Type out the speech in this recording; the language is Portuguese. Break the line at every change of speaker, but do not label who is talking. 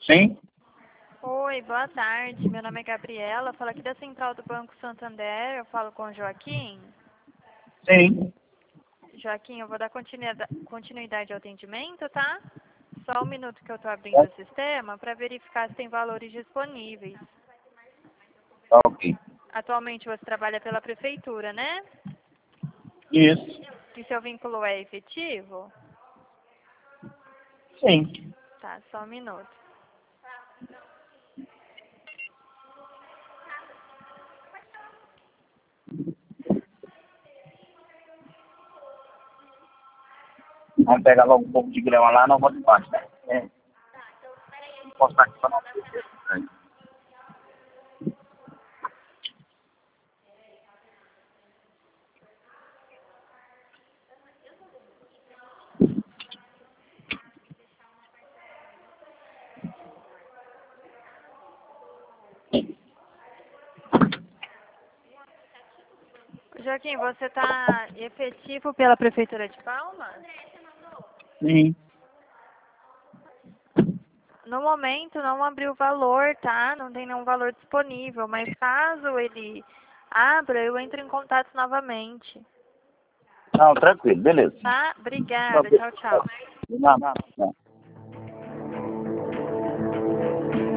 Sim?
Oi, boa tarde. Meu nome é Gabriela, falo aqui da Central do Banco Santander. Eu falo com o Joaquim.
Sim.
Joaquim, eu vou dar continuidade ao atendimento, tá? Só um minuto que eu estou abrindo o sistema para verificar se tem valores disponíveis.
Tá ok.
Atualmente você trabalha pela prefeitura, né?
Isso.
E seu vínculo é efetivo?
Sim.
Tá, só um minuto.
Vamos pegar logo um pouco de grama lá, não vou de baixo, né? Posso estar aqui para não.
Joaquim, você está efetivo pela prefeitura de Palmas?
Sim.
No momento não abriu o valor, tá? Não tem nenhum valor disponível, mas caso ele abra, eu entro em contato novamente.
Não, tranquilo, beleza.
Tá? Obrigada. Tchau, tchau.
Não.